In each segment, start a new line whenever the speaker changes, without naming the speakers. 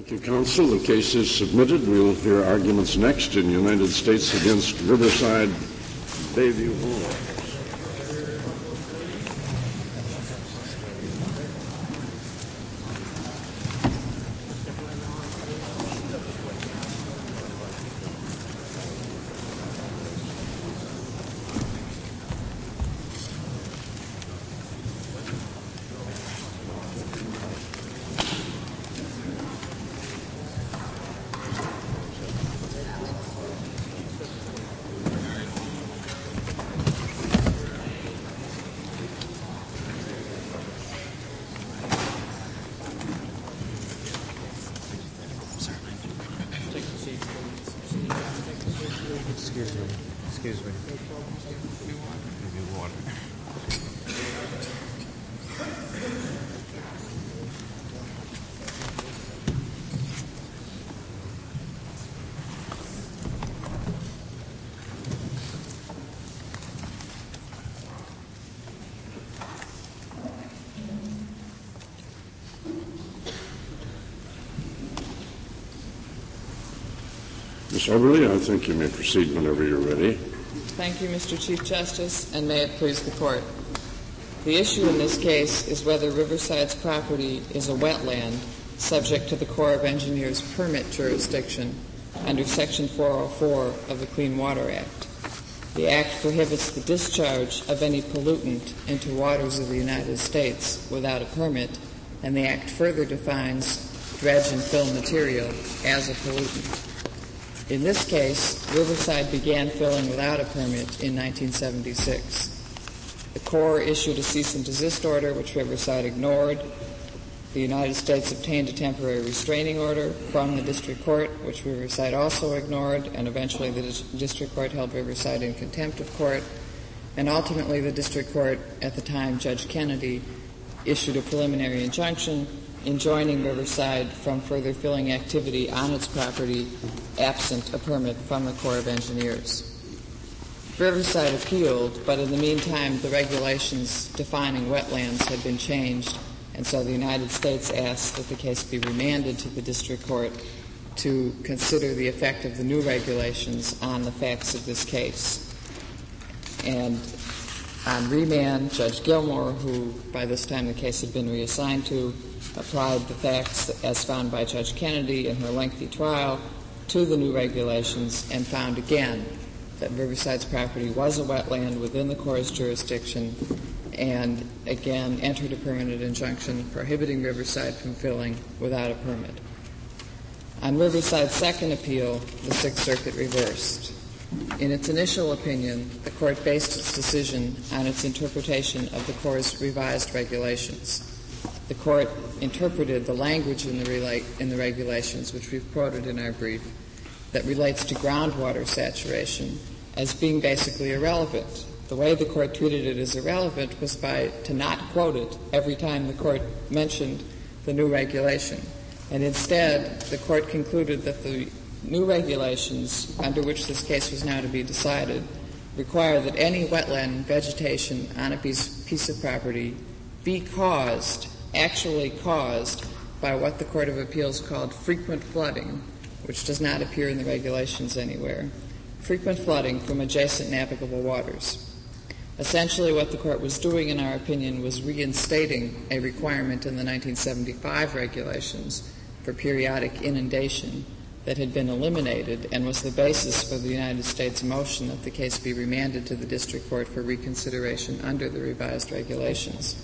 Thank you, counsel. The case is submitted. We'll hear arguments next in United States against Riverside Bayview Hall.
Excuse me. Give you water.
Ms. Overly, I think you may proceed whenever you're ready.
Thank you, Mr. Chief Justice, and may it please the Court. The issue in this case is whether Riverside's property is a wetland subject to the Corps of Engineers permit jurisdiction under Section 404 of the Clean Water Act. The Act prohibits the discharge of any pollutant into waters of the United States without a permit, and the Act further defines dredge and fill material as a pollutant. In this case, Riverside began filling without a permit in 1976. The Corps issued a cease and desist order, which Riverside ignored. The United States obtained a temporary restraining order from the district court, which Riverside also ignored, and eventually the district court held Riverside in contempt of court. And ultimately, the district court, at the time, Judge Kennedy, issued a preliminary injunction enjoining Riverside from further filling activity on its property absent a permit from the Corps of Engineers. Riverside appealed, but in the meantime the regulations defining wetlands had been changed, and so the United States asked that the case be remanded to the district court to consider the effect of the new regulations on the facts of this case. And on remand, Judge Gilmore, who by this time the case had been reassigned to, applied the facts as found by Judge Kennedy in her lengthy trial to the new regulations and found again that Riverside's property was a wetland within the Corps' jurisdiction, and again entered a permanent injunction prohibiting Riverside from filling without a permit. On Riverside's second appeal, the Sixth Circuit reversed. In its initial opinion, the court based its decision on its interpretation of the Corps' revised regulations. The court interpreted the language in the regulations, which we've quoted in our brief, that relates to groundwater saturation as being basically irrelevant. The way the court treated it as irrelevant was to not quote it every time the court mentioned the new regulation. And instead, the court concluded that the new regulations under which this case was now to be decided require that any wetland vegetation on a piece of property be actually caused by what the Court of Appeals called frequent flooding, which does not appear in the regulations anywhere. Frequent flooding from adjacent navigable waters. Essentially what the court was doing, in our opinion, was reinstating a requirement in the 1975 regulations for periodic inundation that had been eliminated and was the basis for the United States motion that the case be remanded to the district court for reconsideration under the revised regulations.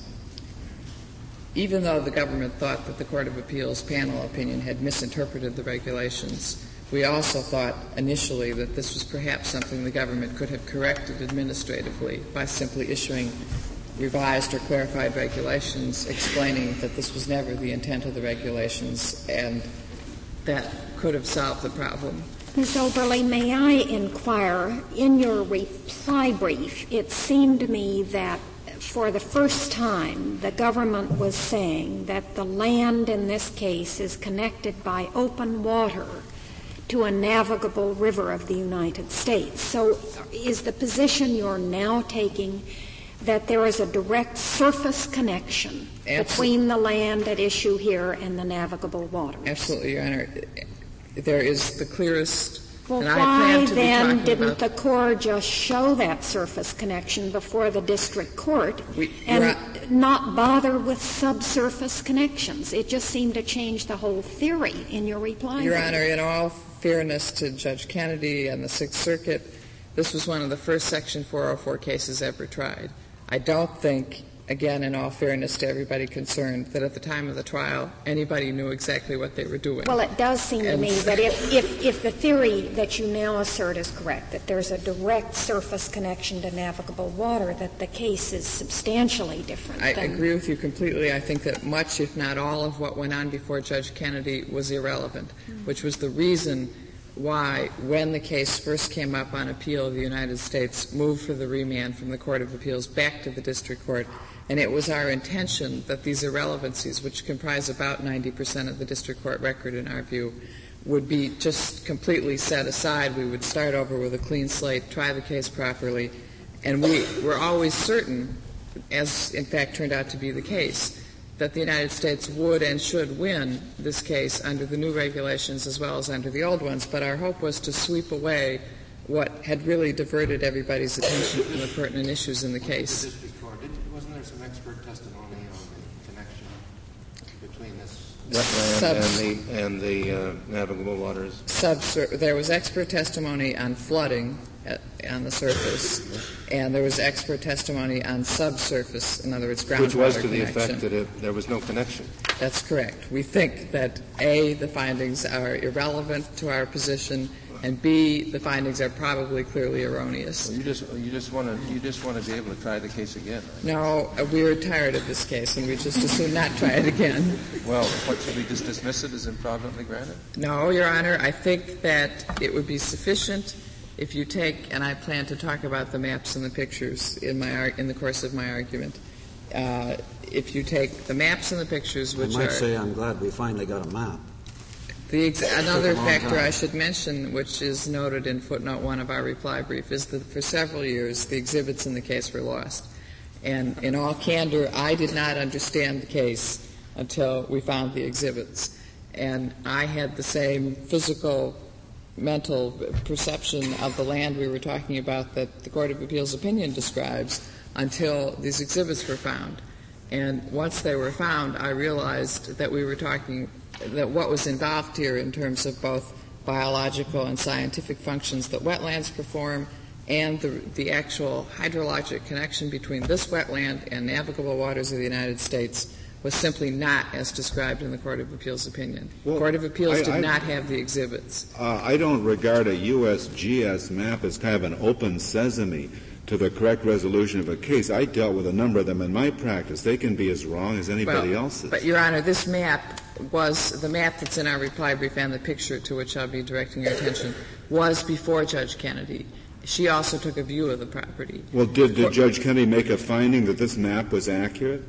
Even though the government thought that the Court of Appeals panel opinion had misinterpreted the regulations, we also thought initially that this was perhaps something the government could have corrected administratively by simply issuing revised or clarified regulations explaining that this was never the intent of the regulations, and that could have solved the problem.
Ms. Overly, may I inquire, in your reply brief, it seemed to me that for the first time the government was saying that the land in this case is connected by open water to a navigable river of the United States. So is the position you're now taking that there is a direct surface connection between the land at issue here and the navigable waters?
Absolutely, Your Honor. There is the clearest.
Well,
and
why then didn't the Corps just show that surface connection before the district court and not bother with subsurface connections? It just seemed to change the whole theory in your reply.
Your Honor, in all fairness to Judge Kennedy and the Sixth Circuit, this was one of the first Section 404 cases ever tried. I don't think, again, in all fairness to everybody concerned, that at the time of the trial anybody knew exactly what they were doing.
Well, it does seem to me that if the theory that you now assert is correct, that there's a direct surface connection to navigable water, that the case is substantially different.
I agree with you completely. I think that much, if not all, of what went on before Judge Kennedy was irrelevant, which was the reason why, when the case first came up on appeal, the United States moved for the remand from the Court of Appeals back to the district court. And it was our intention that these irrelevancies, which comprise about 90% of the district court record in our view, would be just completely set aside. We would start over with a clean slate, try the case properly, and we were always certain, as in fact turned out to be the case, that the United States would and should win this case under the new regulations as well as under the old ones. But our hope was to sweep away what had really diverted everybody's attention from the pertinent issues in the case.
The district court, wasn't there some expert testimony on the connection between this wetland and the navigable waters?
There was expert testimony on flooding on the surface, and there was expert testimony on subsurface, in other words, groundwater
connection. Which was to the
connection.
effect that there was no connection.
That's correct. We think that, A, the findings are irrelevant to our position, and B, the findings are probably clearly erroneous.
Well, you just want to be able to try the case again. Right?
No, we were tired of this case, and we just as soon not try it again.
Well, what, should we just dismiss it as improvidently granted?
No, Your Honor. I think that it would be sufficient if you take, and I plan to talk about the maps and the pictures in the course of my argument. If you take the maps and the pictures, which
I might say I'm glad we finally got a map.
Another factor I should mention, which is noted in footnote 1 of our reply brief, is that for several years the exhibits in the case were lost. And in all candor, I did not understand the case until we found the exhibits. And I had the same physical, mental perception of the land we were talking about that the Court of Appeals opinion describes until these exhibits were found. And once they were found, I realized that we were talking that what was involved here in terms of both biological and scientific functions that wetlands perform and the actual hydrologic connection between this wetland and navigable waters of the United States was simply not as described in the Court of Appeals opinion. The Court of Appeals did not have the exhibits.
I don't regard a USGS map as kind of an open sesame to the correct resolution of a case. I dealt with a number of them in my practice. They can be as wrong as anybody else's.
But, Your Honor, this map was the map that's in our reply brief, and the picture to which I'll be directing your attention was before Judge Kennedy. She also took a view of the property.
Well, did Judge Kennedy make a finding that this map was accurate?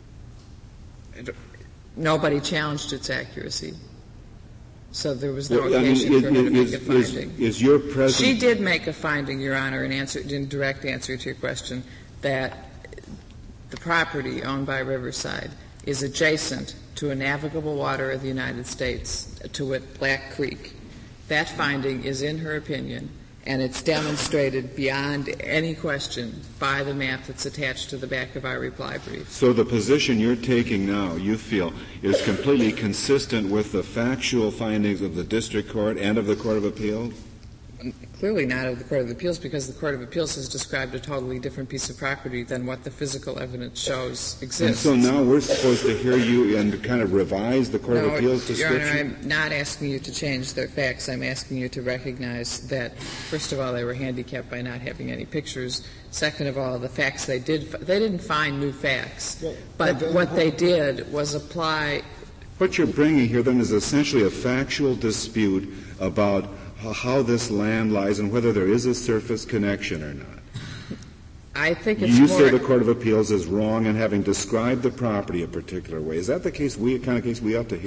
Nobody challenged its accuracy. So there was no occasion for her to make a finding.
Is your present...
She did make a finding, Your Honor, in direct answer to your question, that the property owned by Riverside is adjacent to a navigable water of the United States, to wit, Black Creek. That finding is in her opinion, and it's demonstrated beyond any question by the map that's attached to the back of our reply brief.
So the position you're taking now, you feel, is completely consistent with the factual findings of the District Court and of the Court of Appeals?
Clearly not of the Court of Appeals, because the Court of Appeals has described a totally different piece of property than what the physical evidence shows exists.
And so now we're supposed to hear you and kind of revise the Court of Appeals description?
Your Honor, I'm not asking you to change their facts. I'm asking you to recognize that, first of all, they were handicapped by not having any pictures. Second of all, the facts they didn't find new facts. But what they did was apply...
What you're bringing here, then, is essentially a factual dispute about how this land lies and whether there is a surface connection or not.
I think it's
You say the Court of Appeals is wrong in having described the property a particular way. Is that the kind of case we ought to hear?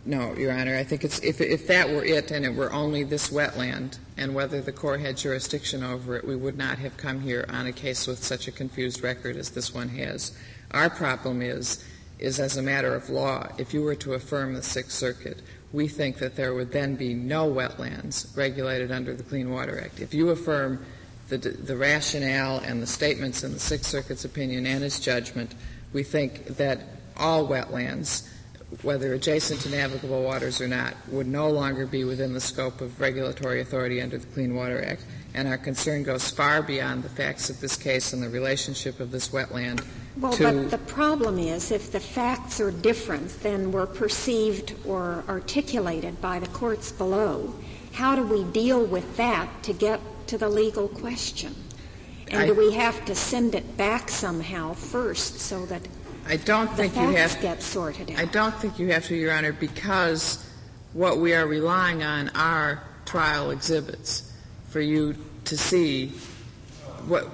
No, Your Honor. I think if that were it and it were only this wetland and whether the Corps had jurisdiction over it, we would not have come here on a case with such a confused record as this one has. Our problem is as a matter of law, if you were to affirm the Sixth Circuit, we think that there would then be no wetlands regulated under the Clean Water Act. If you affirm the rationale and the statements in the Sixth Circuit's opinion and its judgment, we think that all wetlands, whether adjacent to navigable waters or not, would no longer be within the scope of regulatory authority under the Clean Water Act. And our concern goes far beyond the facts of this case and the relationship of this wetland
Well,
to...
but the problem is if the facts are different than were perceived or articulated by the courts below, how do we deal with that to get to the legal question? And do we have to send it back somehow first so that
I don't think you have
get sorted out?
I don't think you have to, Your Honor, because what we are relying on are trial exhibits for you to see what.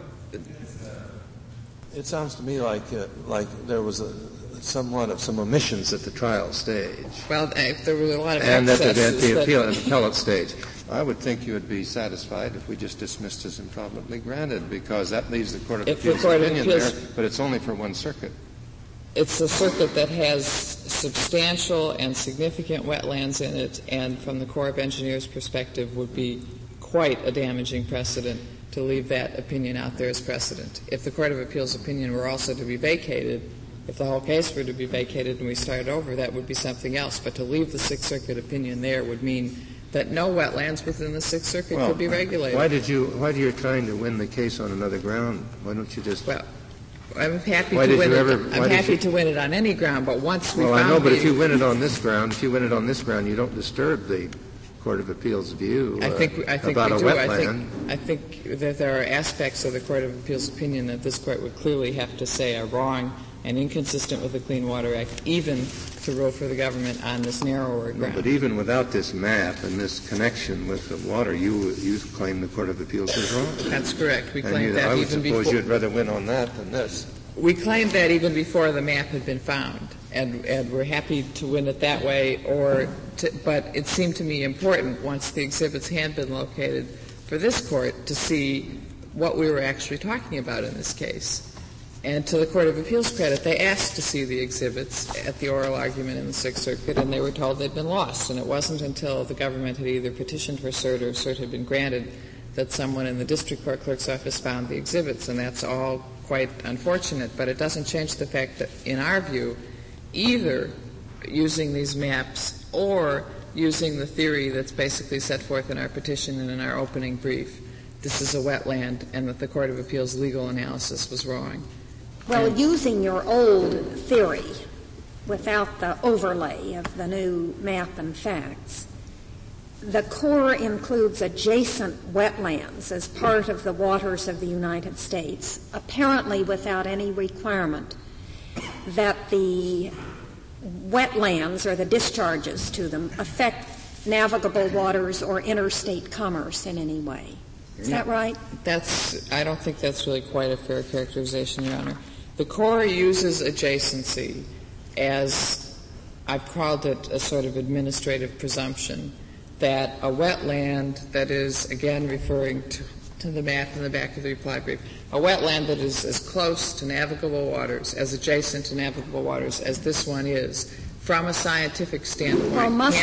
It sounds to me like there was somewhat of some omissions at the trial stage.
Well, there were a lot of
and at the appellate stage. I would think you would be satisfied if we just dismissed as improbably granted, because that leaves the Court of Appeals' opinion there, but it's only for one circuit.
It's a circuit that has substantial and significant wetlands in it, and from the Corps of Engineers' perspective would be quite a damaging precedent to leave that opinion out there as precedent. If the Court of Appeals' opinion were also to be vacated, if the whole case were to be vacated and we started over, that would be something else. But to leave the Sixth Circuit opinion there would mean that no wetlands within the Sixth Circuit could be regulated.
Why do you trying to win the case on another ground? Why don't you just...
Well, I'm happy to win it. I'm happy to win it on any ground, but once we found...
Well, I know, but if you win it on this ground, you don't disturb the Court of Appeals' view about a wetland.
I think that there are aspects of the Court of Appeals' opinion that this Court would clearly have to say are wrong and inconsistent with the Clean Water Act, even to rule for the government on this narrower ground.
No, but even without this map and this connection with the water, you claim the Court of Appeals is wrong.
That's correct. We claimed that even before.
I would suppose you'd rather win on that than this.
We claimed that even before the map had been found, and we're happy to win it that way. But it seemed to me important, once the exhibits had been located, for this Court to see what we were actually talking about in this case. And to the Court of Appeals' credit, they asked to see the exhibits at the oral argument in the Sixth Circuit, and they were told they'd been lost. And it wasn't until the government had either petitioned for cert or cert had been granted that someone in the district court clerk's office found the exhibits. And that's all quite unfortunate, but it doesn't change the fact that, in our view, either using these maps or using the theory that's basically set forth in our petition and in our opening brief, this is a wetland and that the Court of Appeals' legal analysis was wrong.
Well, using your old theory without the overlay of the new map and facts, the Corps includes adjacent wetlands as part of the waters of the United States, apparently without any requirement that the wetlands or the discharges to them affect navigable waters or interstate commerce in any way. Is that right?
I don't think that's really quite a fair characterization, Your Honor. The Corps uses adjacency as, I've called it, a sort of administrative presumption that a wetland that is, again referring to the map in the back of the reply brief, a wetland that is as close to navigable waters, as adjacent to navigable waters as this one is, from a scientific standpoint,
well, must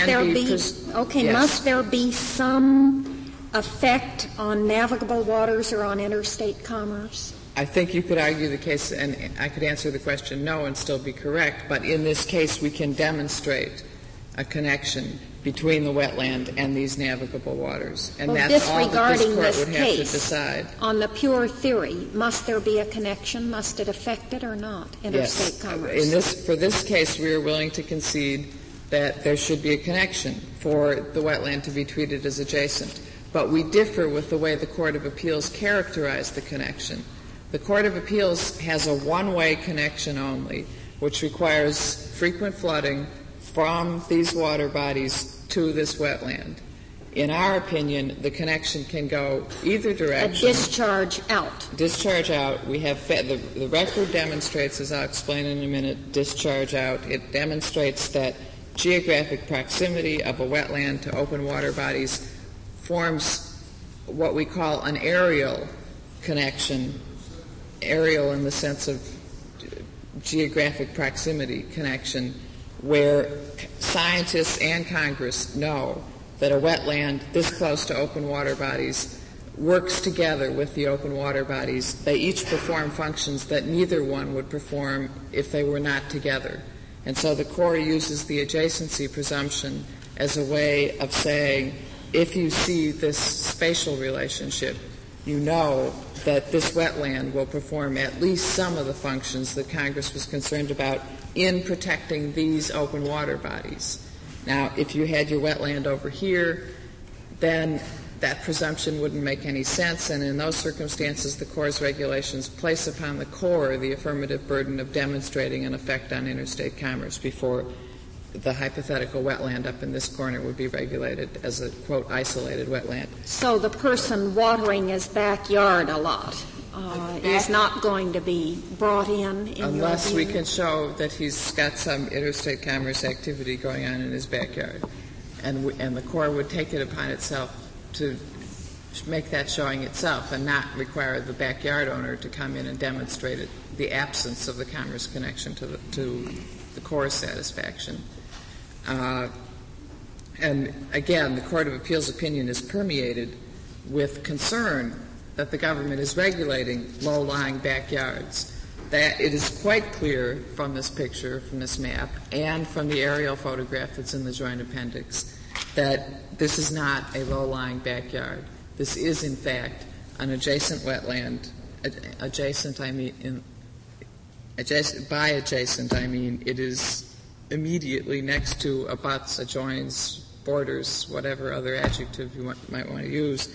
there be some effect on navigable waters or on interstate commerce?
I think you could argue the case, and I could answer the question no and still be correct, but in this case we can demonstrate a connection between the wetland and these navigable waters. And
well,
that's all that this Court would have to decide.
On the pure theory, must there be a connection? Must it affect it or not, interstate commerce?
For this case, we are willing to concede that there should be a connection for the wetland to be treated as adjacent. But we differ with the way the Court of Appeals characterized the connection. The Court of Appeals has a one-way connection only, which requires frequent flooding from these water bodies to this wetland. In our opinion, the connection can go either direction.
A discharge out.
Discharge out. We have the record demonstrates, as I'll explain in a minute, discharge out. It demonstrates that geographic proximity of a wetland to open water bodies forms what we call an aerial connection, aerial in the sense of geographic proximity connection, where scientists and Congress know that a wetland this close to open water bodies works together with the open water bodies. They each perform functions that neither one would perform if they were not together. And so the Corps uses the adjacency presumption as a way of saying, if you see this spatial relationship, you know that this wetland will perform at least some of the functions that Congress was concerned about in protecting these open water bodies. Now, if you had your wetland over here, then that presumption wouldn't make any sense, and in those circumstances, the Corps' regulations place upon the Corps the affirmative burden of demonstrating an effect on interstate commerce before the hypothetical wetland up in this corner would be regulated as a, quote, isolated wetland.
So the person watering his backyard a lot is not going to be brought in
unless we can show that he's got some interstate commerce activity going on in his backyard. And the Corps would take it upon itself to make that showing itself and not require the backyard owner to come in and demonstrate it, the absence of the commerce connection to the Corps' satisfaction. And again, the Court of Appeals opinion is permeated with concern that the government is regulating low-lying backyards. That it is quite clear from this picture, from this map, and from the aerial photograph that's in the joint appendix, that this is not a low-lying backyard. This is, in fact, an adjacent wetland. By adjacent, I mean it is immediately next to, abuts, adjoins, borders, whatever other adjective you might want to use,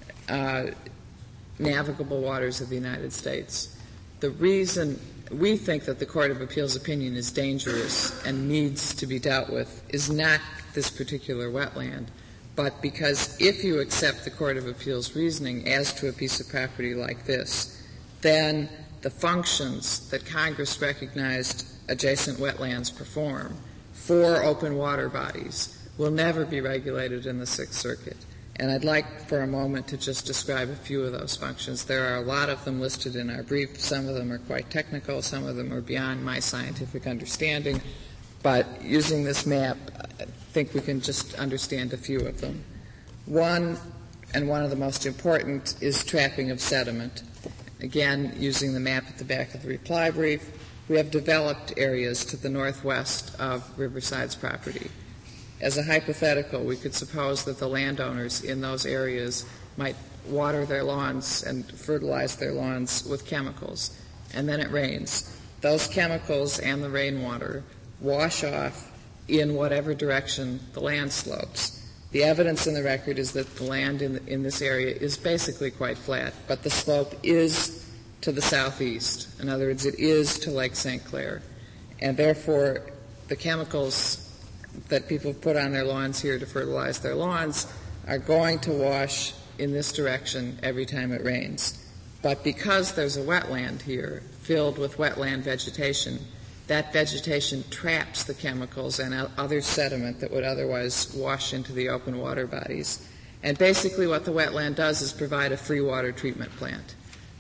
navigable waters of the United States. The reason we think that the Court of Appeals opinion is dangerous and needs to be dealt with is not this particular wetland, but because if you accept the Court of Appeals reasoning as to a piece of property like this, then the functions that Congress recognized adjacent wetlands perform for open water bodies will never be regulated in the Sixth Circuit. And I'd like for a moment to just describe a few of those functions. There are a lot of them listed in our brief. Some of them are quite technical. Some of them are beyond my scientific understanding. But using this map, I think we can just understand a few of them. One, and one of the most important, is trapping of sediment. Again, using the map at the back of the reply brief, we have developed areas to the northwest of Riverside's property. As a hypothetical, we could suppose that the landowners in those areas might water their lawns and fertilize their lawns with chemicals, and then it rains. Those chemicals and the rainwater wash off in whatever direction the land slopes. The evidence in the record is that the land in this area is basically quite flat, but the slope is to the southeast. In other words, it is to Lake St. Clair. And therefore, the chemicals that people put on their lawns here to fertilize their lawns are going to wash in this direction every time it rains. But because there's a wetland here filled with wetland vegetation, that vegetation traps the chemicals and other sediment that would otherwise wash into the open water bodies. And basically what the wetland does is provide a free water treatment plant.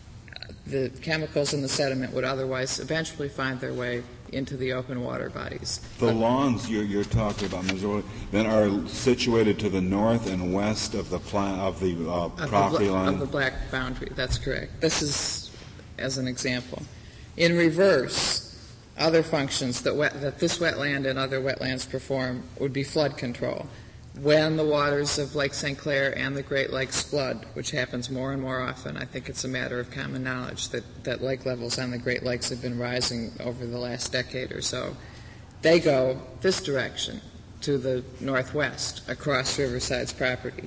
The chemicals and the sediment would otherwise eventually find their way into the open water bodies.
The lawns you're talking about, Missouri, then are situated to the north and west of the property line?
Of the black boundary, that's correct. This is as an example. In reverse, other functions that this wetland and other wetlands perform would be flood control. When the waters of Lake St. Clair and the Great Lakes flood, which happens more and more often, I think it's a matter of common knowledge that lake levels on the Great Lakes have been rising over the last decade or so. They go this direction to the northwest across Riverside's property.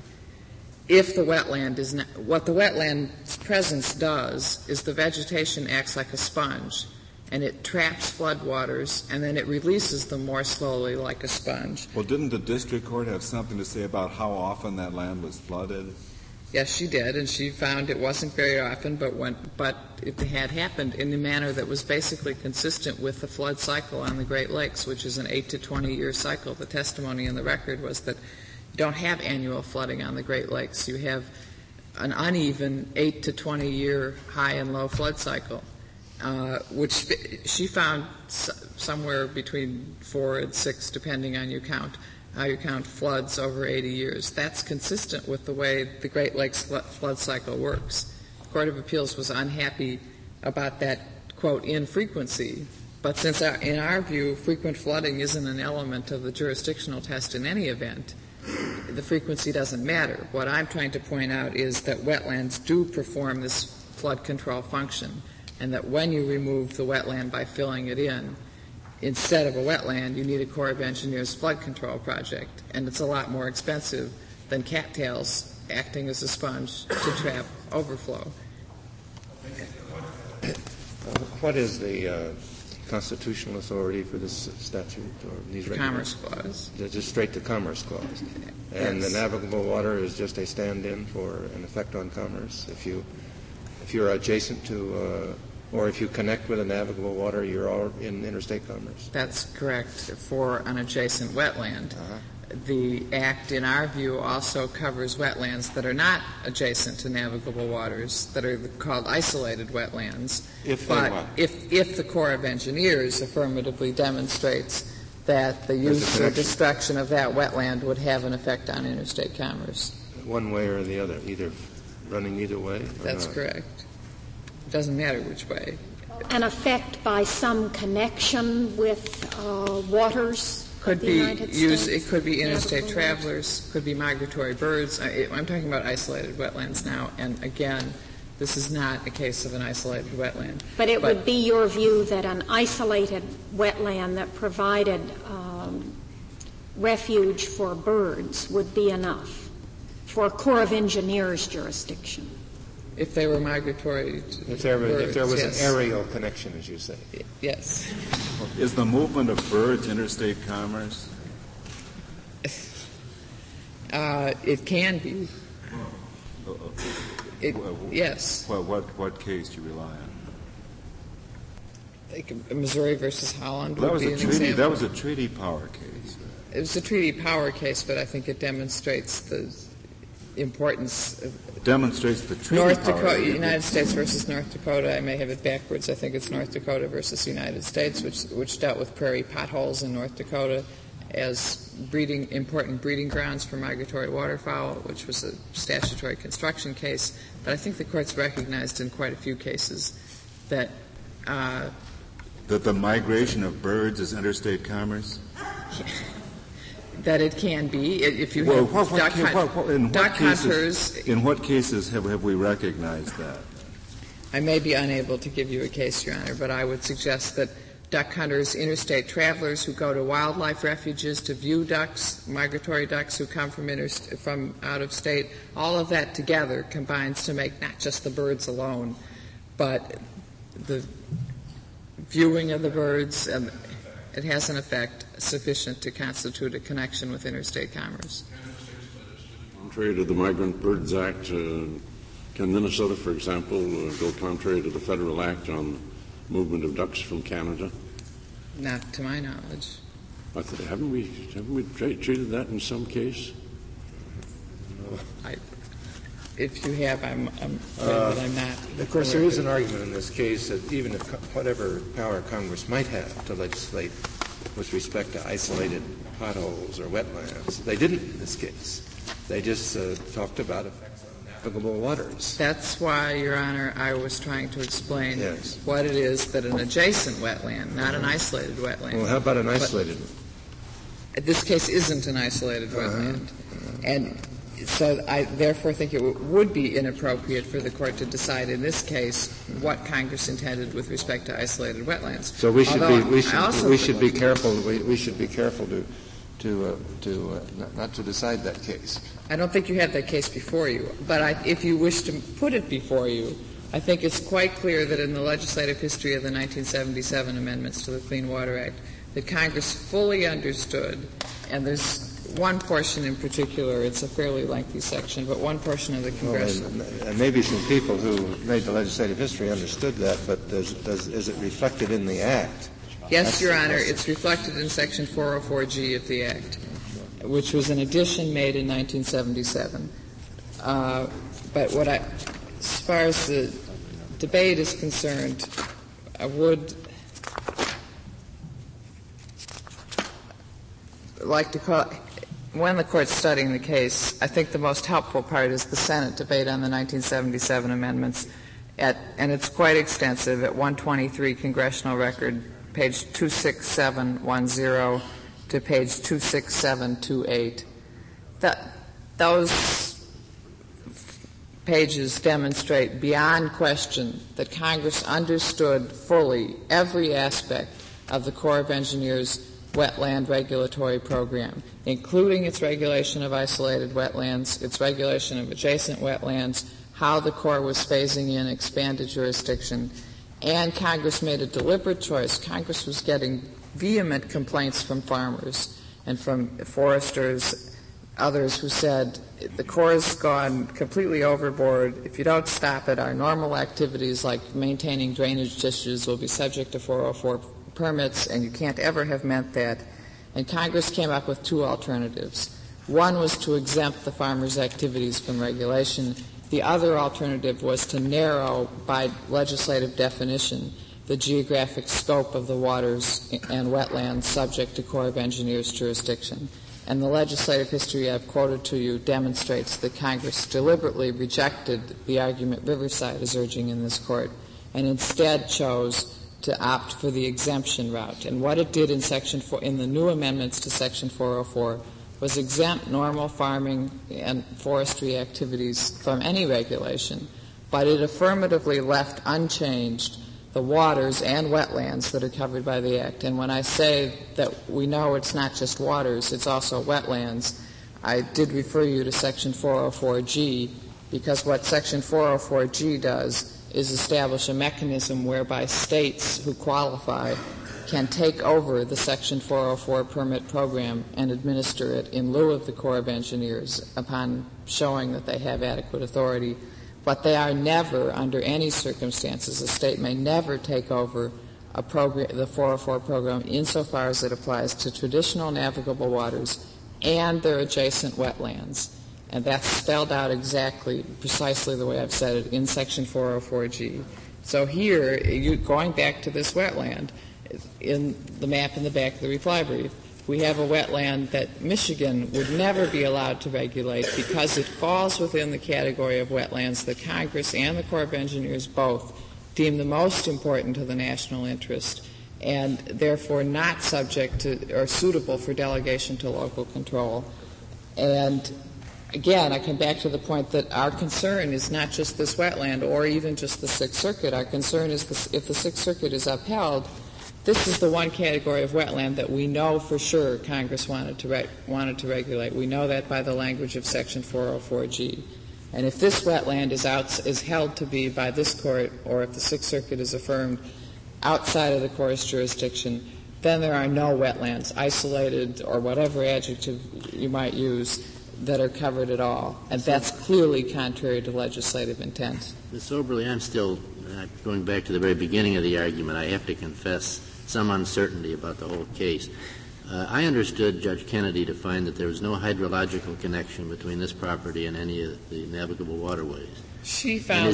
If the wetland is not, what the wetland's presence does is the vegetation acts like a sponge, and it traps floodwaters, and then it releases them more slowly like a sponge.
Well, didn't the district court have something to say about how often that land was flooded?
Yes, she did, and she found it wasn't very often, but it had happened in a manner that was basically consistent with the flood cycle on the Great Lakes, which is an 8 to 20-year cycle. The testimony in the record was that you don't have annual flooding on the Great Lakes. You have an uneven 8 to 20-year high and low flood cycle, which she found somewhere between 4 and 6, depending on how you count floods over 80 years. That's consistent with the way the Great Lakes flood cycle works. The Court of Appeals was unhappy about that, quote, infrequency, but since in our view frequent flooding isn't an element of the jurisdictional test in any event, the frequency doesn't matter. What I'm trying to point out is that wetlands do perform this flood control function, and that when you remove the wetland by filling it in, instead of a wetland, you need a Corps of Engineers flood control project, and it's a lot more expensive than cattails acting as a sponge to trap overflow.
What is the constitutional authority for this statute or these
Commerce Clause?
Just straight to Commerce Clause. And
Yes.
the navigable water is just a stand-in for an effect on commerce. If you're adjacent to or if you connect with a navigable water, you're all in interstate commerce.
That's correct for an adjacent wetland. The Act, in our view, also covers wetlands that are not adjacent to navigable waters, that are called isolated wetlands.
If
the Corps of Engineers affirmatively demonstrates that the use or destruction of that wetland would have an effect on interstate commerce.
One way or the other, running either way?
That's correct. It doesn't matter which way.
An effect by some connection with waters
Could
of the
be
United States?
It could be interstate
Navigable
travelers, could be migratory birds. I'm talking about isolated wetlands now, and again, this is not a case of an isolated wetland.
But it would be your view that an isolated wetland that provided refuge for birds would be enough for Corps of Engineers jurisdiction?
If they were migratory
If there was
yes.
an aerial connection, as you say.
Yes.
Is the movement of birds interstate commerce?
It can be. Yes.
What case do you rely on?
Missouri versus Holland
That
would
was
be
a
an
treaty.
example.
That was a treaty power case.
It was a treaty power case, but I think it demonstrates the importance of
Demonstrates the treaty
North
power.
Dakota, United States versus North Dakota. I may have it backwards. I think it's North Dakota versus United States, which dealt with prairie potholes in North Dakota as important breeding grounds for migratory waterfowl, which was a statutory construction case. But I think the courts recognized in quite a few cases that
the migration of birds is interstate commerce?
That it can be if you have duck hunters.
In what cases have we recognized that?
I may be unable to give you a case, Your Honor, but I would suggest that duck hunters, interstate travelers who go to wildlife refuges to view ducks, migratory ducks who come from out of state, all of that together combines to make not just the birds alone, but the viewing of the birds, and it has an effect sufficient to constitute a connection with interstate commerce.
Contrary to the Migrant Birds Act, can Minnesota, for example, go contrary to the federal act on movement of ducks from Canada?
Not to my knowledge.
Haven't we treated that in some case?
If you have, I'm afraid that I'm not.
Of course, there is an argument in this case that even if whatever power Congress might have to legislate with respect to isolated potholes or wetlands, they didn't in this case. They just talked about effects on navigable waters.
That's why, Your Honor, I was trying to explain
Yes.
what it is that an adjacent wetland, not an isolated wetland.
Well, how about an isolated one?
This case isn't an isolated wetland. And so I therefore think it would be inappropriate for the Court to decide in this case what Congress intended with respect to isolated wetlands.
So we should be careful to not to decide that case.
I don't think you have that case before you, but if you wish to put it before you, I think it's quite clear that in the legislative history of the 1977 amendments to the Clean Water Act that Congress fully understood, and there's one portion in particular. It's a fairly lengthy section, but one portion of the congressional.
And maybe some people who made the legislative history understood that, but is it reflected in the Act?
Yes, Your Honor, it's reflected in Section 404G of the Act, which was an addition made in 1977. But as far as the debate is concerned, I would like to call, when the Court's studying the case, I think the most helpful part is the Senate debate on the 1977 amendments, and it's quite extensive, at 123 Congressional Record, page 26710 to page 26728. Those pages demonstrate beyond question that Congress understood fully every aspect of the Corps of Engineers wetland regulatory program, including its regulation of isolated wetlands, its regulation of adjacent wetlands, how the Corps was phasing in expanded jurisdiction, and Congress made a deliberate choice. Congress was getting vehement complaints from farmers and from foresters, others who said, the Corps has gone completely overboard. If you don't stop it, our normal activities like maintaining drainage ditches will be subject to 404 permits, and you can't ever have meant that. And Congress came up with two alternatives. One was to exempt the farmers' activities from regulation. The other alternative was to narrow, by legislative definition, the geographic scope of the waters and wetlands subject to Corps of Engineers jurisdiction. And the legislative history I've quoted to you demonstrates that Congress deliberately rejected the argument Riverside is urging in this Court and instead chose to opt for the exemption route. And what it did in in the new amendments to Section 404 was exempt normal farming and forestry activities from any regulation, but it affirmatively left unchanged the waters and wetlands that are covered by the Act. And when I say that we know it's not just waters, it's also wetlands, I did refer you to Section 404G, because what Section 404G does is establish a mechanism whereby states who qualify can take over the Section 404 permit program and administer it in lieu of the Corps of Engineers upon showing that they have adequate authority. But they are never, under any circumstances, a state may never take over the 404 program insofar as it applies to traditional navigable waters and their adjacent wetlands. And that's spelled out precisely the way I've said it in Section 404G. So here, going back to this wetland, in the map in the back of the reply brief, we have a wetland that Michigan would never be allowed to regulate because it falls within the category of wetlands that Congress and the Corps of Engineers both deem the most important to the national interest and therefore not subject to or suitable for delegation to local control. And again, I come back to the point that our concern is not just this wetland or even just the Sixth Circuit. Our concern is if the Sixth Circuit is upheld, this is the one category of wetland that we know for sure Congress wanted to regulate. We know that by the language of Section 404G. And if this wetland is held to be by this Court, or if the Sixth Circuit is affirmed outside of the Court's jurisdiction, then there are no wetlands, isolated or whatever adjective you might use, that are covered at all. And that's clearly contrary to legislative intent.
Ms. Oberle, I'm still going back to the very beginning of the argument. I have to confess some uncertainty about the whole case. I understood Judge Kennedy to find that there was no hydrological connection between this property and any of the navigable waterways.
She found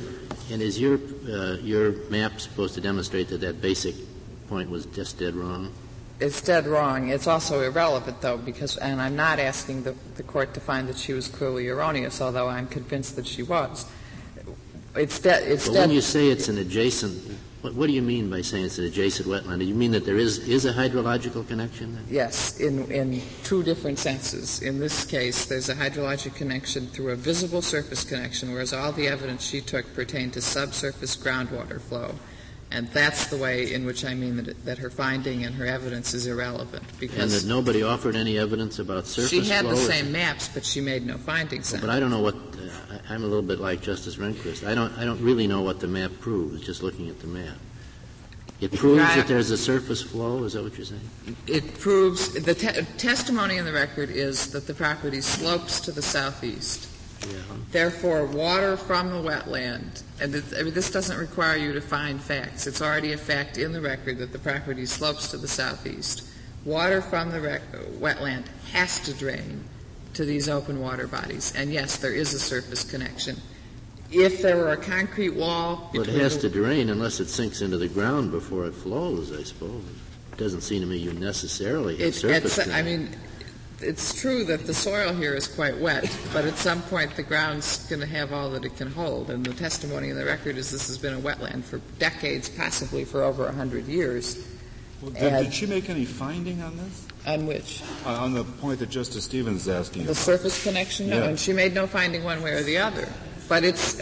is your map supposed to demonstrate that basic point was just dead wrong?
It's dead wrong. It's also irrelevant, though, and I'm not asking the Court to find that she was clearly erroneous, although I'm convinced that she was.
When you say it's an adjacent, what do you mean by saying it's an adjacent wetland? Do you mean that there is a hydrological connection then?
Yes, in two different senses. In this case, there's a hydrologic connection through a visible surface connection, whereas all the evidence she took pertained to subsurface groundwater flow. And that's the way in which I mean that her finding and her evidence is irrelevant. Because
and that nobody offered any evidence about surface flow?
She had the same maps, but she made no findings.
But I don't know what I'm a little bit like Justice Rehnquist. I don't really know what the map proves, just looking at the map. It proves that there's a surface flow? Is that what you're saying?
It proves — the testimony in the record is that the property slopes to the southeast.
Yeah.
Therefore, water from the wetland, and this doesn't require you to find facts. It's already a fact in the record that the property slopes to the southeast. Water from the wetland has to drain to these open water bodies. And yes, there is a surface connection. If there were a concrete wall...
Well, it has to drain unless it sinks into the ground before it flows, I suppose. It doesn't seem to me you necessarily have surface connection.
I mean, it's true that the soil here is quite wet, but at some point the ground's going to have all that it can hold. And the testimony in the record is this has been a wetland for decades, possibly for over 100 years.
Well, did she make any finding on this?
On which?
On the point that Justice Stevens is asking.
The surface connection? No, and she made no finding one way or the other. But it's...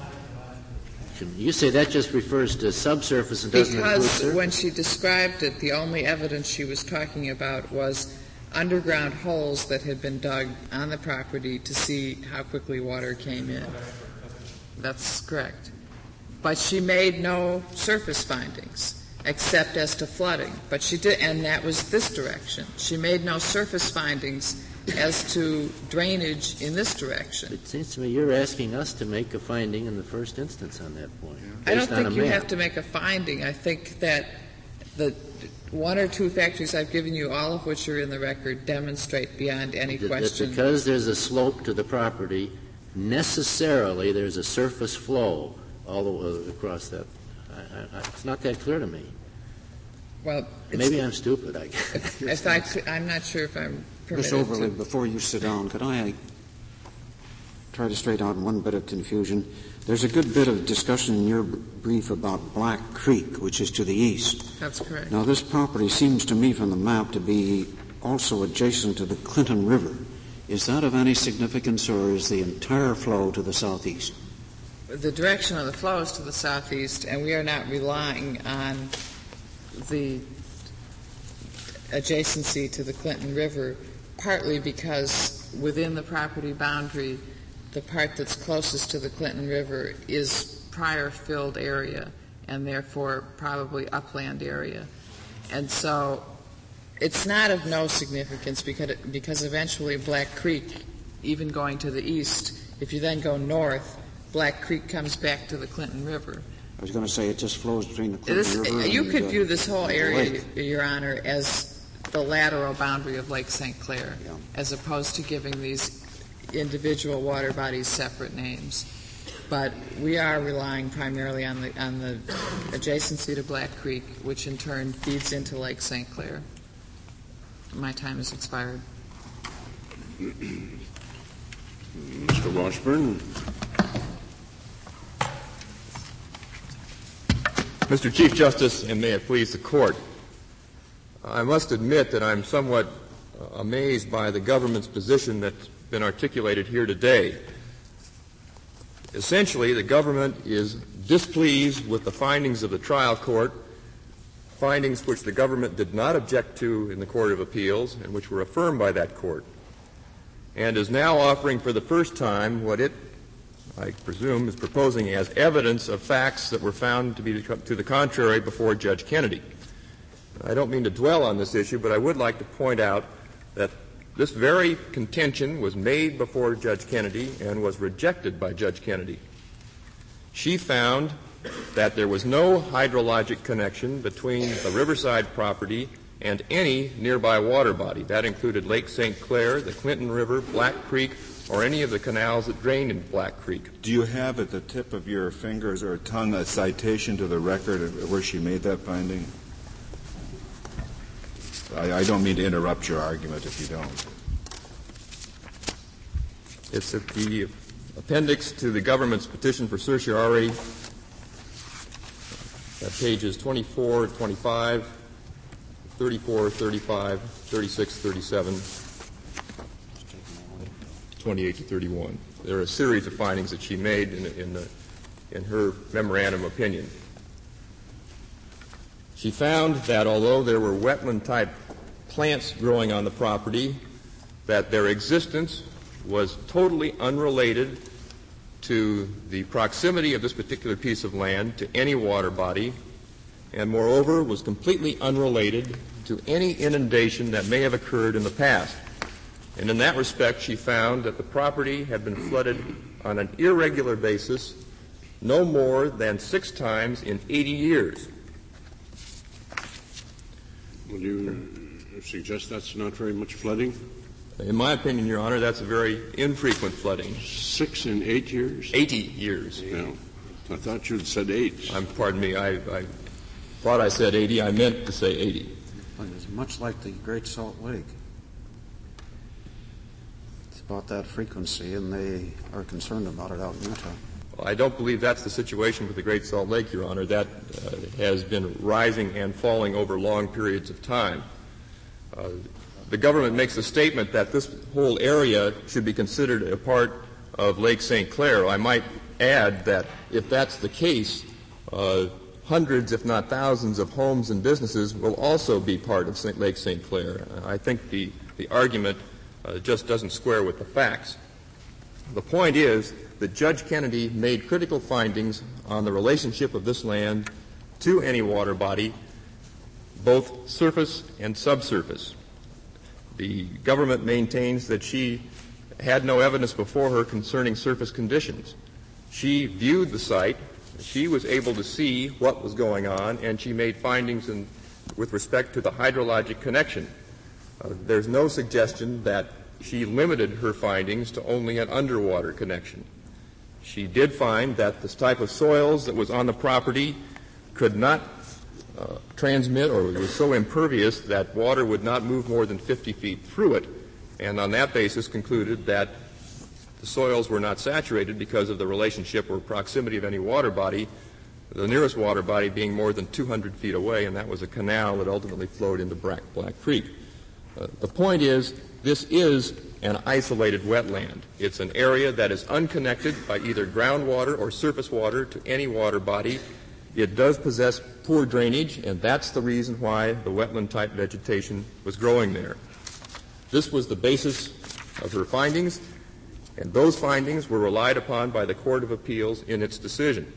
You say that just refers to subsurface and doesn't include surface?
Because when she described it, the only evidence she was talking about was underground holes that had been dug on the property to see how quickly water came in. That's correct. But she made no surface findings, except as to flooding. But she did, and that was this direction. She made no surface findings as to drainage in this direction.
It seems to me you're asking us to make a finding in the first instance on that point.
I don't think you have to make a finding. I think that the one or two factors I've given you, all of which are in the record, demonstrate beyond any question.
That because there's a slope to the property, necessarily there's a surface flow all the way across that. It's not that clear to me.
Well,
maybe I'm stupid. I guess.
I'm not sure if I'm permitted
Ms. Overley,
to.
before you sit down, could I try to straighten out one bit of confusion? There's a good bit of discussion in your brief about Black Creek, which is to the east.
That's correct.
Now, this property seems to me from the map to be also adjacent to the Clinton River. Is that of any significance, or is the entire flow to the southeast?
The direction of the flow is to the southeast, and we are not relying on the adjacency to the Clinton River, partly because within the property boundary, the part that's closest to the Clinton River is prior filled area and therefore probably upland area. And so it's not of no significance because eventually Black Creek, even going to the east, if you then go north, Black Creek comes back to the Clinton River.
I was going to say it just flows between the Clinton River and
you could view this whole area,
lake.
Your Honor, as the lateral boundary of Lake St. Clair,
yeah,
as opposed to giving these individual water bodies separate names. But we are relying primarily on the adjacency to Black Creek, which in turn feeds into Lake St. Clair. My time has expired.
Mr. Washburn.
Mr. Chief Justice, and may it please the Court, I must admit that I'm somewhat amazed by the government's position that's been articulated here today. Essentially, the government is displeased with the findings of the trial court, findings which the government did not object to in the Court of Appeals and which were affirmed by that court, and is now offering for the first time what it, I presume, is proposing as evidence of facts that were found to be to the contrary before Judge Kennedy. I don't mean to dwell on this issue, but I would like to point out that this very contention was made before Judge Kennedy and was rejected by Judge Kennedy. She found that there was no hydrologic connection between the Riverside property and any nearby water body. That included Lake St. Clair, the Clinton River, Black Creek, or any of the canals that drained in Black Creek.
Do you have at the tip of your fingers or tongue a citation to the record where she made that finding? I don't mean to interrupt your argument if you don't.
It's at the appendix to the government's petition for certiorari, pages 24, 25, 34, 35, 36, 37, 28 to 31. There are a series of findings that she made in her memorandum opinion. She found that although there were wetland-type plants growing on the property, that their existence was totally unrelated to the proximity of this particular piece of land to any water body, and moreover was completely unrelated to any inundation that may have occurred in the past. And in that respect, she found that the property had been flooded on an irregular basis no more than 6 times in 80 years.
Would you suggest that's not very much flooding?
In my opinion, Your Honor, that's a very infrequent flooding.
6 in 8 years?
80 years.
Yeah. I thought you'd said 8.
Pardon me. I thought I said 80. I meant to say 80.
It's much like the Great Salt Lake. It's about that frequency, and they are concerned about it out in Utah.
Well, I don't believe that's the situation with the Great Salt Lake, Your Honor. That has been rising and falling over long periods of time. The government makes a statement that this whole area should be considered a part of Lake St. Clair. I might add that if that's the case, hundreds, if not thousands, of homes and businesses will also be part of Lake St. Clair. I think the argument just doesn't square with the facts. The point is that Judge Kennedy made critical findings on the relationship of this land to any water body, both surface and subsurface. The government maintains that she had no evidence before her concerning surface conditions. She viewed the site, she was able to see what was going on, and she made findings with respect to the hydrologic connection. There's no suggestion that she limited her findings to only an underwater connection. She did find that this type of soils that was on the property could not transmit, or was so impervious that water would not move more than 50 feet through it, and on that basis concluded that the soils were not saturated because of the relationship or proximity of any water body, the nearest water body being more than 200 feet away, and that was a canal that ultimately flowed into Black Creek. The point is, this is an isolated wetland. It's an area that is unconnected by either groundwater or surface water to any water body. It does possess poor drainage, and that's the reason why the wetland-type vegetation was growing there. This was the basis of her findings, and those findings were relied upon by the Court of Appeals in its decision.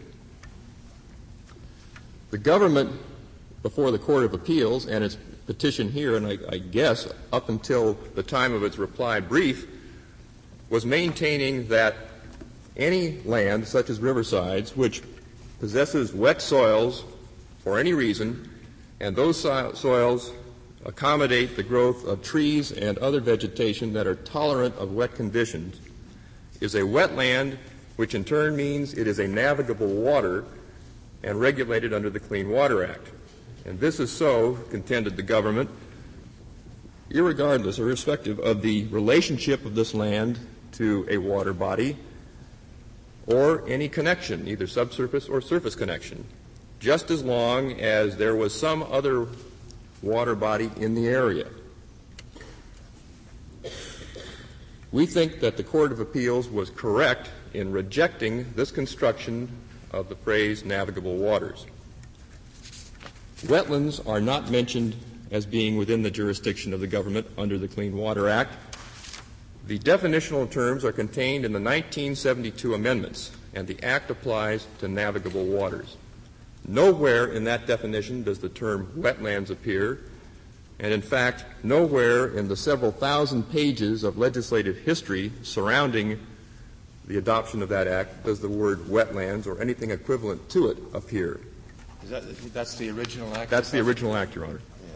The government, before the Court of Appeals and its petition here, and I guess up until the time of its reply brief, was maintaining that any land, such as Riverside's, which possesses wet soils for any reason, and those soils accommodate the growth of trees and other vegetation that are tolerant of wet conditions, is a wetland, which in turn means it is a navigable water and regulated under the Clean Water Act. And this is so, contended the government, irregardless or irrespective of the relationship of this land to a water body or any connection, either subsurface or surface connection, just as long as there was some other water body in the area. We think that the Court of Appeals was correct in rejecting this construction of the phrase navigable waters. Wetlands are not mentioned as being within the jurisdiction of the government under the Clean Water Act. The definitional terms are contained in the 1972 amendments, and the Act applies to navigable waters. Nowhere in that definition does the term wetlands appear, and in fact, nowhere in the several thousand pages of legislative history surrounding the adoption of that Act does the word wetlands or anything equivalent to it appear.
That's the original Act?
That's the original Act, Your Honor.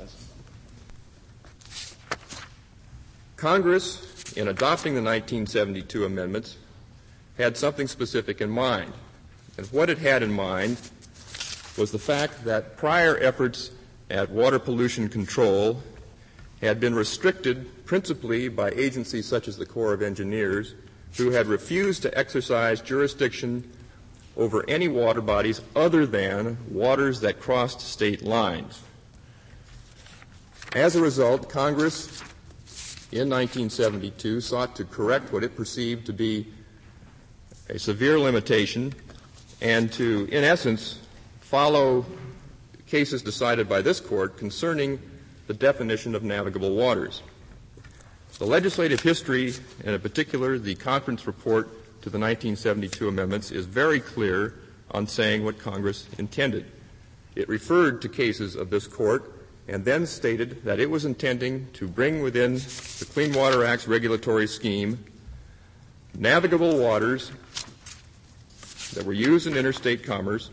Yes.
Congress, in adopting the 1972 amendments, had something specific in mind. And what it had in mind was the fact that prior efforts at water pollution control had been restricted principally by agencies such as the Corps of Engineers, who had refused to exercise jurisdiction over any water bodies other than waters that crossed state lines. As a result, Congress, in 1972, sought to correct what it perceived to be a severe limitation and to, in essence, follow cases decided by this Court concerning the definition of navigable waters. The legislative history, and in particular the conference report to the 1972 amendments, is very clear on saying what Congress intended. It referred to cases of this court and then stated that it was intending to bring within the Clean Water Act's regulatory scheme navigable waters that were used in interstate commerce,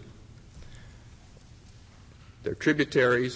their tributaries,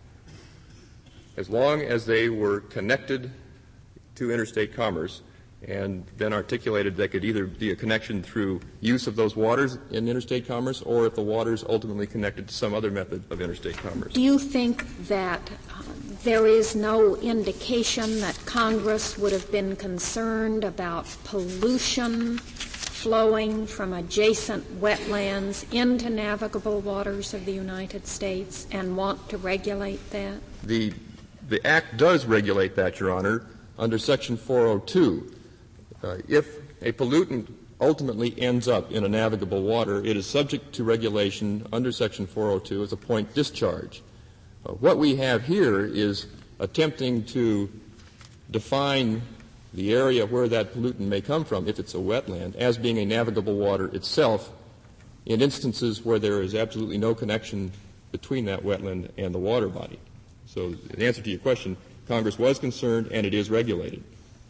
as long as they were connected to interstate commerce, and then articulated that could either be a connection through use of those waters in interstate commerce or if the waters ultimately connected to some other method of interstate commerce.
Do you think that there is no indication that Congress would have been concerned about pollution flowing from adjacent wetlands into navigable waters of the United States and want to regulate that?
The Act does regulate that, Your Honor, under Section 402. If a pollutant ultimately ends up in a navigable water, it is subject to regulation under Section 402 as a point discharge. What we have here is attempting to define the area where that pollutant may come from, if it's a wetland, as being a navigable water itself in instances where there is absolutely no connection between that wetland and the water body. So in answer to your question, Congress was concerned and it is regulated.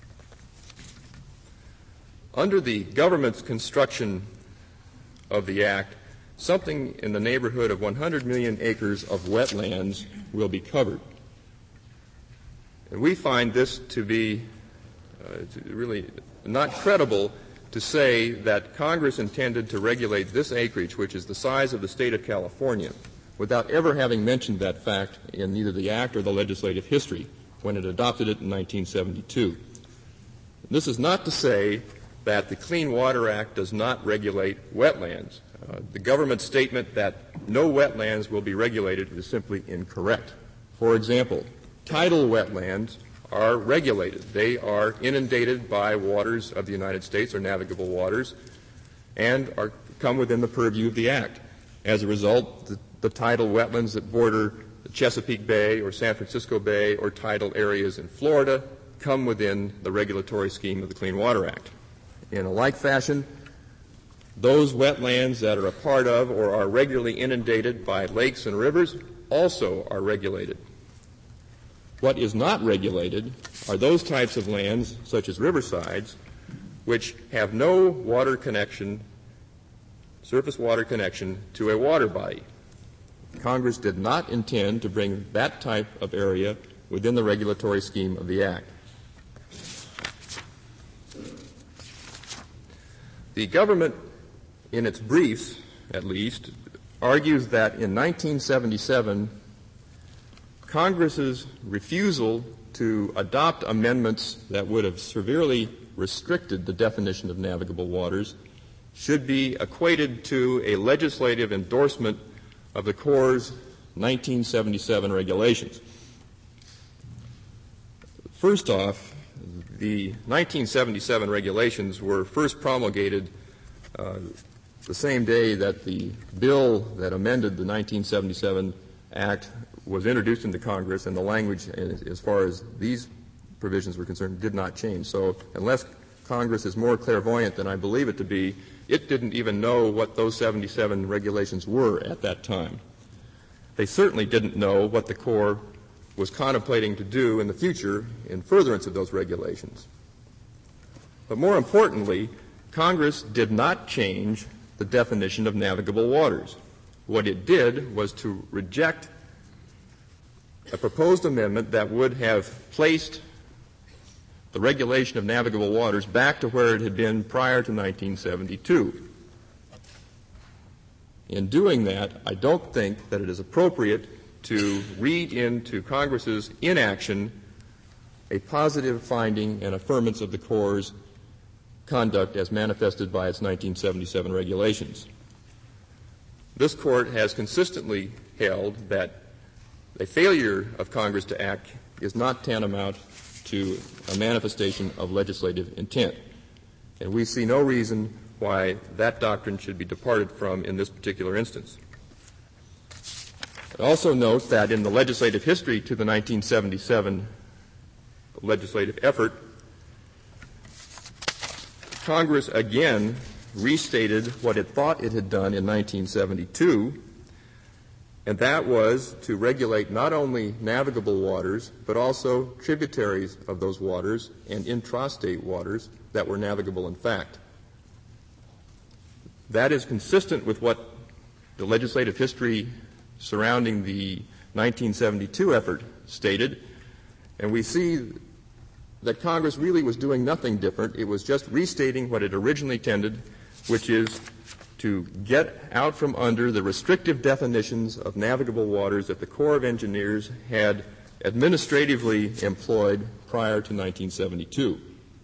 Under the government's construction of the Act, something in the neighborhood of 100 million acres of wetlands will be covered. And we find this to be really not credible to say that Congress intended to regulate this acreage, which is the size of the state of California, without ever having mentioned that fact in either the Act or the legislative history when it adopted it in 1972. This is not to say that the Clean Water Act does not regulate wetlands. The government's statement that no wetlands will be regulated is simply incorrect. For example, tidal wetlands are regulated. They are inundated by waters of the United States or navigable waters and come within the purview of the Act. As a result, the tidal wetlands that border the Chesapeake Bay or San Francisco Bay or tidal areas in Florida come within the regulatory scheme of the Clean Water Act. In a like fashion, those wetlands that are a part of or are regularly inundated by lakes and rivers also are regulated. What is not regulated are those types of lands, such as riversides, which have no water connection, surface water connection, to a water body. Congress did not intend to bring that type of area within the regulatory scheme of the Act. The government, in its briefs at least, argues that in 1977, Congress's refusal to adopt amendments that would have severely restricted the definition of navigable waters should be equated to a legislative endorsement of the Corps' 1977 regulations. First off, the 1977 regulations were first promulgated the same day that the bill that amended the 1977 Act was introduced into Congress, and the language, as far as these provisions were concerned, did not change. So unless Congress is more clairvoyant than I believe it to be, it didn't even know what those 77 regulations were at that time. They certainly didn't know what the Corps was contemplating to do in the future in furtherance of those regulations. But more importantly, Congress did not change the definition of navigable waters. What it did was to reject a proposed amendment that would have placed the regulation of navigable waters back to where it had been prior to 1972. In doing that, I don't think that it is appropriate to read into Congress's inaction a positive finding and affirmance of the Corps' conduct as manifested by its 1977 regulations. This Court has consistently held that a failure of Congress to act is not tantamount to a manifestation of legislative intent. And we see no reason why that doctrine should be departed from in this particular instance. I also note that in the legislative history to the 1977 legislative effort, Congress again restated what it thought it had done in 1972, and that was to regulate not only navigable waters, but also tributaries of those waters and intrastate waters that were navigable in fact. That is consistent with what the legislative history surrounding the 1972 effort stated, and we see that Congress really was doing nothing different. It was just restating what it originally intended, which is to get out from under the restrictive definitions of navigable waters that the Corps of Engineers had administratively employed prior to 1972.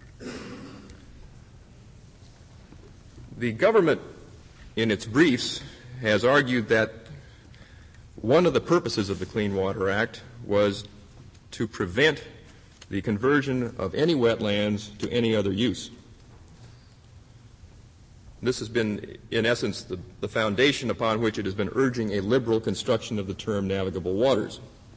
The government, in its briefs, has argued that one of the purposes of the Clean Water Act was to prevent the conversion of any wetlands to any other use. This has been, in essence, the foundation upon which it has been urging a liberal construction of the term navigable waters.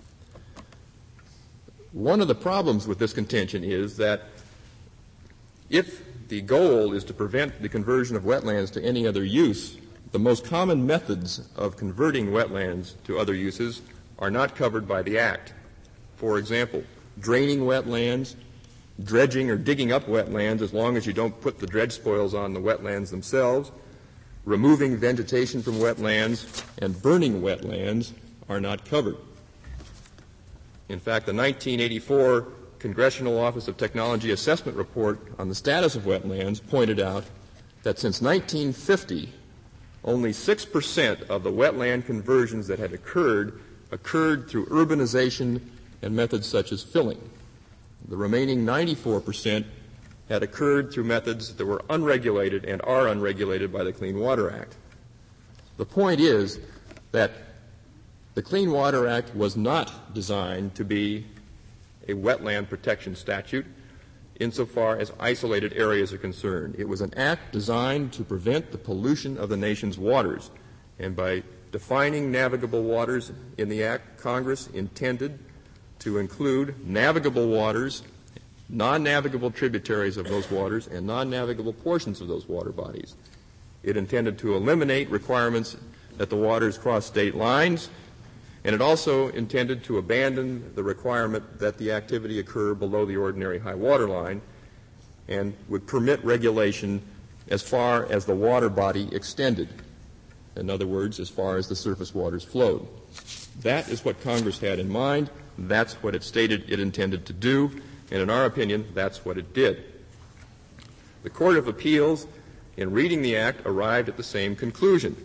One of the problems with this contention is that if the goal is to prevent the conversion of wetlands to any other use, the most common methods of converting wetlands to other uses are not covered by the Act. For example, draining wetlands, dredging or digging up wetlands as long as you don't put the dredge spoils on the wetlands themselves, removing vegetation from wetlands, and burning wetlands are not covered. In fact, the 1984 Congressional Office of Technology Assessment Report on the status of wetlands pointed out that since 1950, only 6% of the wetland conversions that had occurred through urbanization and methods such as filling. The remaining 94% had occurred through methods that were unregulated and are unregulated by the Clean Water Act. The point is that the Clean Water Act was not designed to be a wetland protection statute insofar as isolated areas are concerned. It was an act designed to prevent the pollution of the nation's waters. And by defining navigable waters in the act, Congress intended to include navigable waters, non-navigable tributaries of those waters, and non-navigable portions of those water bodies. It intended to eliminate requirements that the waters cross state lines, and it also intended to abandon the requirement that the activity occur below the ordinary high water line and would permit regulation as far as the water body extended. In other words, as far as the surface waters flowed. That is what Congress had in mind. That's what it stated it intended to do, and in our opinion, that's what it did. The Court of Appeals, in reading the Act, arrived at the same conclusion.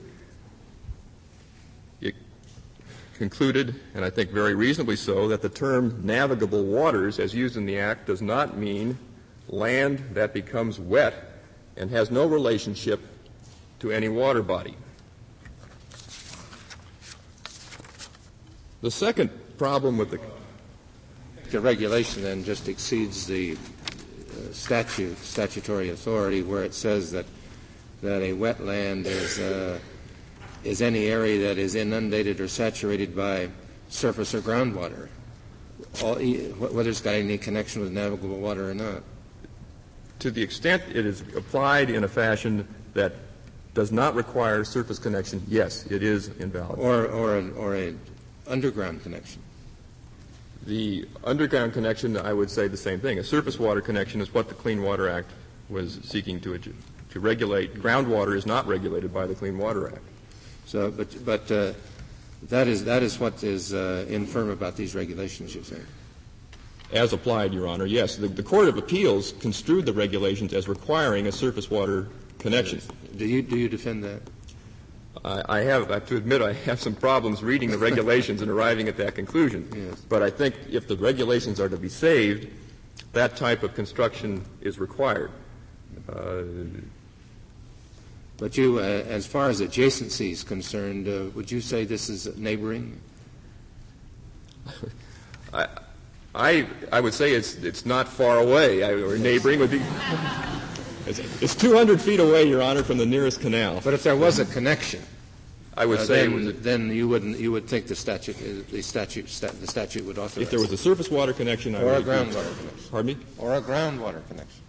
It concluded, and I think very reasonably so, that the term navigable waters, as used in the Act, does not mean land that becomes wet and has no relationship to any water body. The second problem with
the regulation then just exceeds the statutory authority where it says that a wetland is any area that is inundated or saturated by surface or groundwater, whether it's got any connection with navigable water or not.
To the extent it is applied in a fashion that does not require surface connection, yes, it is invalid.
Or an underground connection.
The underground connection, I would say the same thing. A surface water connection is what the Clean Water Act was seeking to regulate. Groundwater is not regulated by the Clean Water Act.
So, but that is what is infirm about these regulations, you say?
As applied, Your Honor, yes. The Court of Appeals construed the regulations as requiring a surface water connection.
Do you defend that?
I have to admit I have some problems reading the regulations and arriving at that conclusion.
Yes.
But I think if the regulations are to be saved, that type of construction is required.
But you, as far as adjacency is concerned, would you say this is neighboring?
I would say it's not far away. Or neighboring would be. It's 200 feet away, Your Honor, from the nearest canal.
But if there was a connection,
I would say
then you would think the statute would authorize.
If there was a surface water connection,
or a groundwater connection.
Pardon me?
Or a groundwater connection.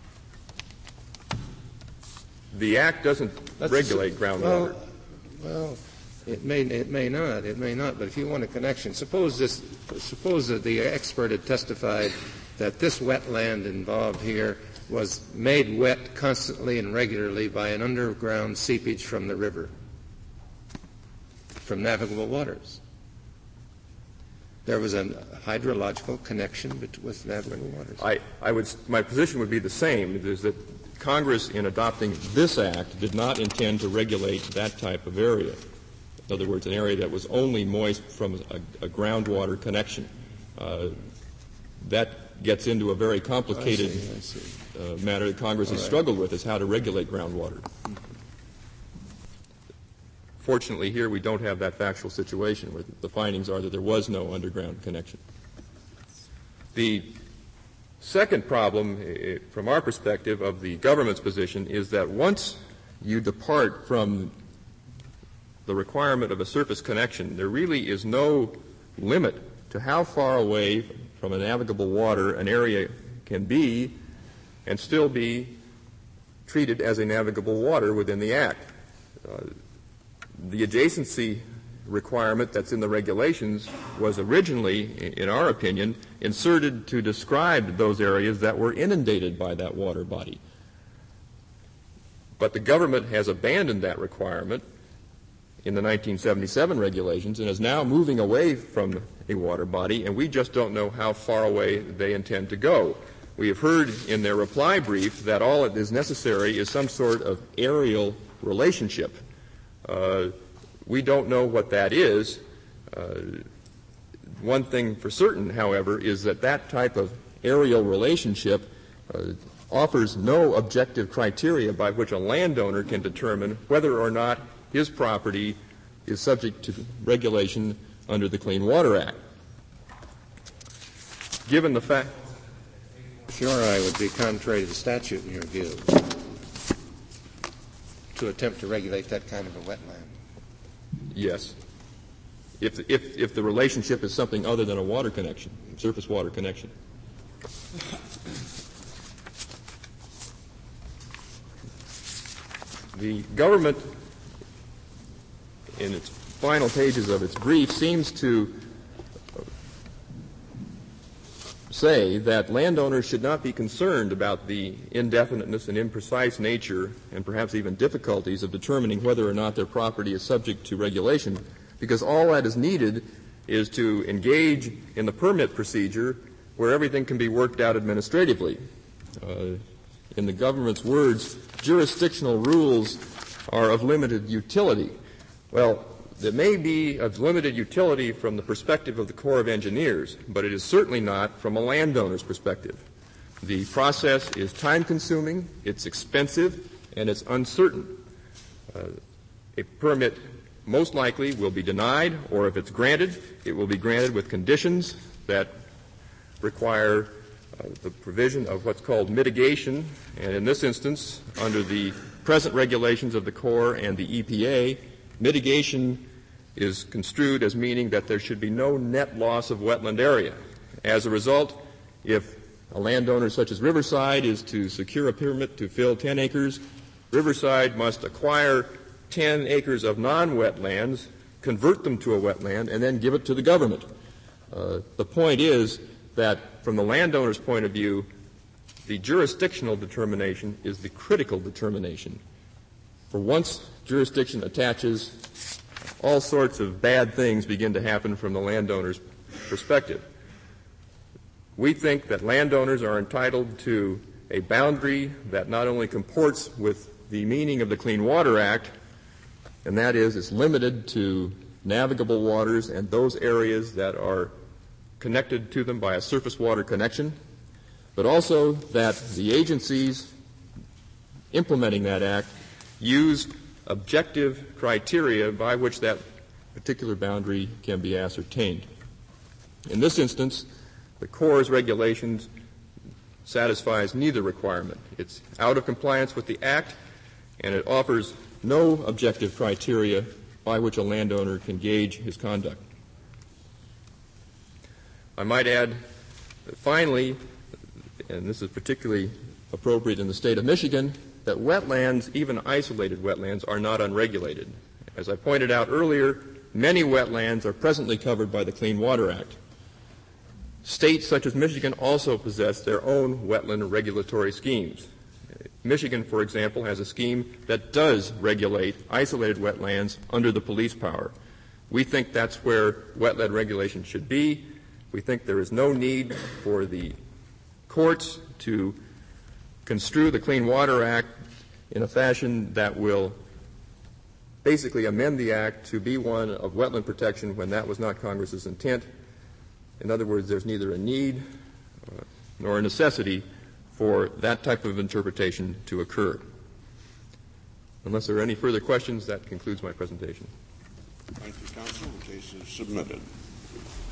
The Act doesn't regulate groundwater.
Well, It may not. But if you want a connection, suppose that the expert had testified that this wetland involved here was made wet constantly and regularly by an underground seepage from the river, from navigable waters. There was a hydrological connection with navigable waters.
My position would be the same, is that Congress, in adopting this act, did not intend to regulate that type of area. In other words, an area that was only moist from a groundwater connection. That gets into a very complicated matter that Congress has struggled with, is how to regulate groundwater. Fortunately, here we don't have that factual situation where the findings are that there was no underground connection. The second problem, from our perspective of the government's position, is that once you depart from the requirement of a surface connection, there really is no limit to how far away from a navigable water an area can be and still be treated as a navigable water within the Act. The adjacency requirement that's in the regulations was originally, in our opinion, inserted to describe those areas that were inundated by that water body. But the government has abandoned that requirement in the 1977 regulations and is now moving away from a water body, and we just don't know how far away they intend to go. We have heard in their reply brief that all that is necessary is some sort of aerial relationship. We don't know what that is. One thing for certain, however, is that that type of aerial relationship offers no objective criteria by which a landowner can determine whether or not his property is subject to regulation under the Clean Water Act. Given the fact...
I would be contrary to the statute in your view to attempt to regulate that kind of a wetland.
Yes. If the relationship is something other than a water connection, surface water connection. The government, in its final pages of its brief, seems to say that landowners should not be concerned about the indefiniteness and imprecise nature and perhaps even difficulties of determining whether or not their property is subject to regulation, because all that is needed is to engage in the permit procedure where everything can be worked out administratively. In the government's words, jurisdictional rules are of limited utility. Well, it may be of limited utility from the perspective of the Corps of Engineers, but it is certainly not from a landowner's perspective. The process is time-consuming, it's expensive, and it's uncertain. A permit most likely will be denied, or if it's granted, it will be granted with conditions that require the provision of what's called mitigation, and in this instance, under the present regulations of the Corps and the EPA, mitigation is construed as meaning that there should be no net loss of wetland area. As a result, if a landowner such as Riverside is to secure a permit to fill 10 acres, Riverside must acquire 10 acres of non-wetlands, convert them to a wetland, and then give it to the government. The point is that from the landowner's point of view, the jurisdictional determination is the critical determination. For once jurisdiction attaches, all sorts of bad things begin to happen from the landowner's perspective. We think that landowners are entitled to a boundary that not only comports with the meaning of the Clean Water Act, and that is it's limited to navigable waters and those areas that are connected to them by a surface water connection, but also that the agencies implementing that act use objective criteria by which that particular boundary can be ascertained. In this instance, the Corps' regulations satisfies neither requirement. It's out of compliance with the Act, and it offers no objective criteria by which a landowner can gauge his conduct. I might add that finally, and this is particularly appropriate in the state of Michigan, that wetlands, even isolated wetlands, are not unregulated. As I pointed out earlier, many wetlands are presently covered by the Clean Water Act. States such as Michigan also possess their own wetland regulatory schemes. Michigan, for example, has a scheme that does regulate isolated wetlands under the police power. We think that's where wetland regulation should be. We think there is no need for the courts to construe the Clean Water Act in a fashion that will basically amend the Act to be one of wetland protection when that was not Congress's intent. In other words, there's neither a need nor a necessity for that type of interpretation to occur. Unless there are any further questions, that concludes my presentation.
Thank you, counsel. The case is submitted.